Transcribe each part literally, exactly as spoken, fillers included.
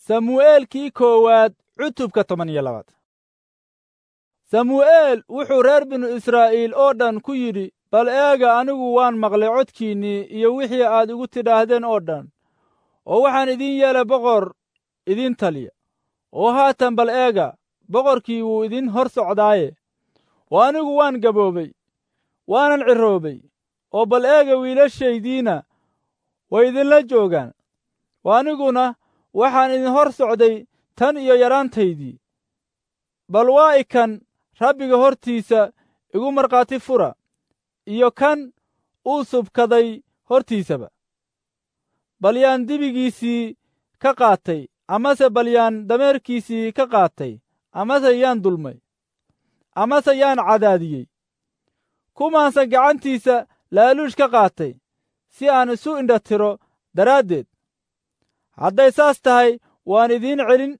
samu'eelkii koowaad cutubka toban iyo labaad. samu'eel wuxuu reer binu israa'iil oo dhan ku yidhi, bal eega, anigu waan maqlay codkiinnii iyo wixii aad igu tidhaahdeen oo dhan, oo waxaan idiin yeelay boqor idiin taliya. oo haatan bal eega, boqorkii wuu idin hor socdaaye, oo anigu waan gaboobay, waanan ciroobay, oo bal eega, wiilashaydiina way idinla joogaan, oo aniguna waxaan idin hor socday tan iyo yaraantaydii. bal waa ikan Rabbiga hortiisa igu markhaati fura, iyo kan uu subkaday hortiisaba. bal yaan dibigiisii ka qaatay, amase bal yaan dameerkiisii ka qaatay, amase yaan dulmay, amase yaan cadaadiyey? kumaansan gacantiisa laaluush ka qaatay, si aan isu indhatiro daraaddeed? hadday saas tahay, waan idiin celin.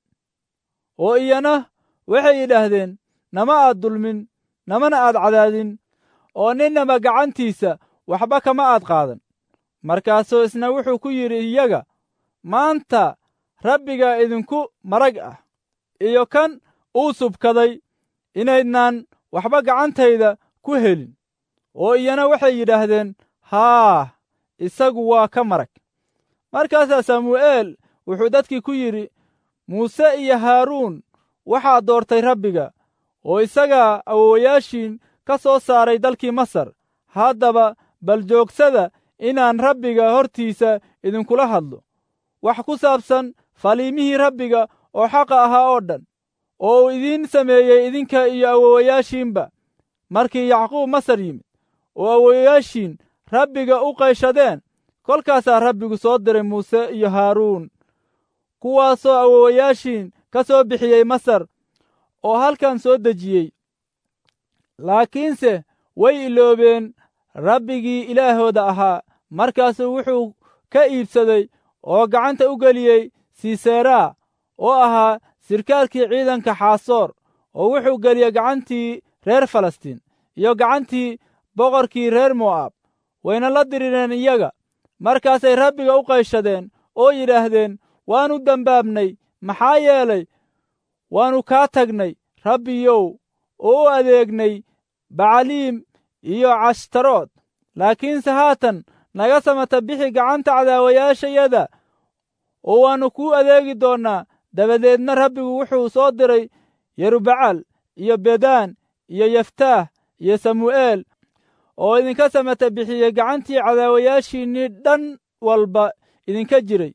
oo iyana waxay yidhaahdeen, nama aad dulmin, namana aad cadaadin, oo ninnaba gacantiisa waxba kama aad qaadan. markaasuu isna wuxuu ku yidhi iyaga, maanta Rabbigaa idinku marag ah, iyo kan uu subkaday, inaydnaan waxba gacantayda ku helin. oo iyana waxay yidhaahdeen, haa, isagu waa ka marag. markaasaa samu'eel wuxuu dadkii ku yidhi, muuse iyo haaruun waxaa doortay Rabbiga, oo isagaa awowayaashiin ka soo saaray dalkii Masar. haddaba bal joogsada inaan Rabbiga hortiisa idinkula hadlo wax ku saabsan faliimihii Rabbiga oo xaqa ahaa oo dhan, oo uu idiin sameeyey idinka iyo awowayaashiinba. markii yacquub Masar yimid, oo awowayaashiin Rabbiga u qayshadeen, kolkaasaa Rabbigu soo diray muuse iyo haaruun, kuwaasoo awowayaashiin ka soo bixiyey Masar oo halkan soo dejiyey. laakiinse way iloobeen Rabbigii ilaahooda ahaa. markaasuu wuxuu ka iibsaday oo gacanta u geliyey siseraa, oo ahaa sirkaalkii ciidanka xaasoor, oo wuxuu geliyey gacantii reer falastiin iyo gacantii boqorkii reer mo'aab, wayna la dirireen iyaga. markaasay Rabbiga u qayshadeen oo yidhaahdeen, waannu dembaabnay, maxaa yeelay waannu kaa tagnay Rabbiyow, oo u adeegnay bacaliim iyo cashtarood. laakiinse haatan naga samata bixi gacanta cadaawayaashayada, oo waannu kuu adeegi doonnaa. dabadeedna Rabbigu wuxuu soo diray yerubacaal iyo bedaan iyo yeftaah iyo samu'eel, oo idinka samata bixiyey gacantii cadaawayaashiinnii dhan walba idinka jiray.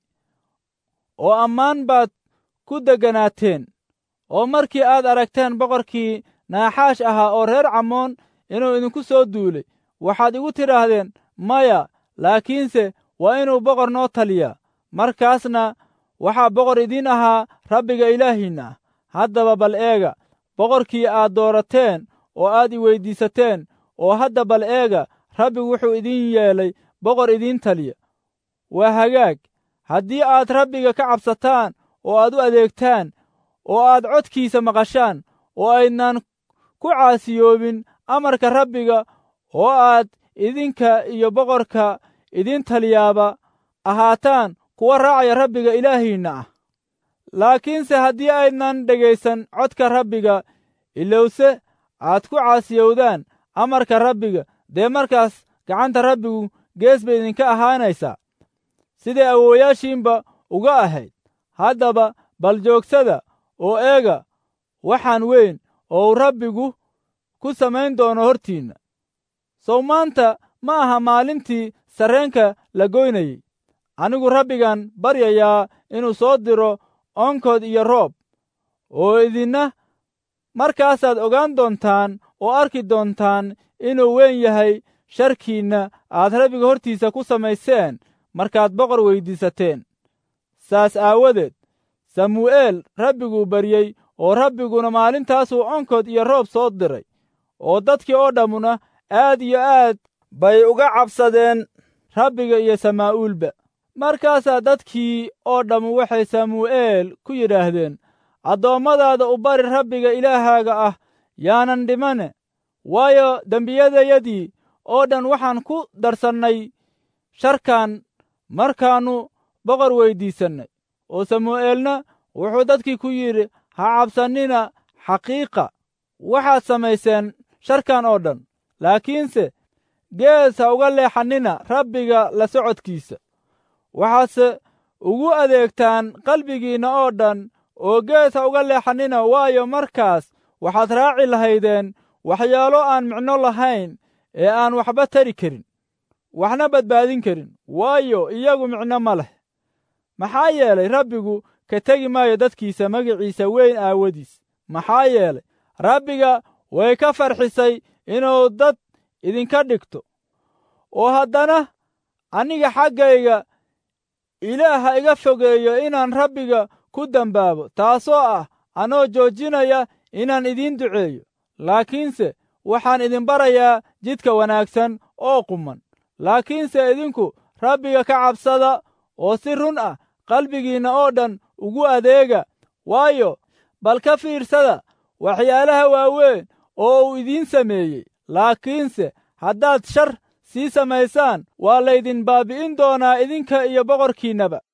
oo ammaan baad ku degganaateen. oo markii aad aragteen boqorkii naaxaash ahaa oo reer Camoon inuu idinku soo duulay, waxaad igu tidhaahdeen, maya, laakiinse waa inuu boqor noo taliyaa. markaasna waxaa boqor idiin ahaa Rabbiga ilaahiinna ah. haddaba bal eega, boqorkii aad doorateen oo aad i weyddiisateen, oo hadda bal eega, Rabbigu wuxuu idiin yeelay boqor idiin taliya. waa hagaag, haddii aad Rabbiga ka cabsataan oo aad u adeegtaan, oo aad codkiisa maqashaan, oo aydnaan ku caasiyoobin amarka Rabbiga, oo aad idinka iyo boqorka idiin taliyaaba ahaataan kuwa raacaya Rabbiga ilaahiinna ah. laakiinse haddii aydnaan dhegaysan codka Rabbiga, ilowse aad ku caasiyowdaan amarka Rabbiga, dee markaas gacanta Rabbigu gees bay idinka ahaanaysaa, siday awowayaashiinba uga ahayd. haddaba bal joogsada oo eega waxaan weyn oo uu Rabbigu ku samayn doono hortiinna. sow maanta ma aha maalintii sarreenka la goynayey? anigu Rabbigaan baryayaa inuu soo diro onkod iyo roob, oo idinna markaasaad ogaan doontaan oo arki doontaan inuu weyn yahay sharkiinna aad Rabbiga hortiisa ku samayseen markaad boqor weyddiisateen. saas aawadeed samu'eel Rabbiguu baryey, oo Rabbiguna maalintaasuu onkod iyo roob soo diray, oo dadkii oo dhammuna aad iyo aad bay uga cabsadeen Rabbiga iyo samaa'uulba. markaasaa dadkii oo dhammu waxay samu'eel ku yidhaahdeen, addoommadaada u bari Rabbiga ilaahaaga ah yaanan dhimane, waayo dembiyadayadii oo dhan waxaan ku darsannay sharkan markaannu boqor weyddiisannay. oo samu'eelna wuxuu dadkii ku yidhi, ha cabsannina, xaqiiqa waxaad samayseen sharkan oo dhan, laakiinse gees ha uga leexannina rabbiga la socodkiisa. waxaadse ugu adeegtaan qalbigiinna oo dhan, oo gees ha uga leexannina, waayo markaas waxaad raaci lahaydeen waxyaalo aan micno lahayn ee aan waxba tari karin, waxna badbaadin karin, waayo iyagu micno ma leh. maxaa yeelay rabbigu ka tegi maayo dadkiisa magiciisa weyn aawadiis. maxaa yeelay rabbiga way ka farxisay inuu dad idinka dhigto. oo haddana aniga xaggayga ilaah ha iga fogeeyo inaan rabbiga ku dembaabo, taasoo ah anoo joojinaya inaan idiin duceeyo. laakiinse waxaan idin barayaa jidka wanaagsan oo quman. laakiinse idinku rabbiga ka cabsada oo si run ah qalbigiinna oo dhan ugu adeega, waayo bal ka fiirsada waxyaalaha waaweyn oo uu idiin sameeyey. laakiinse haddaad shar sii samaysaan, waa laydin baabi'in doonaa idinka iyo boqorkiinnaba.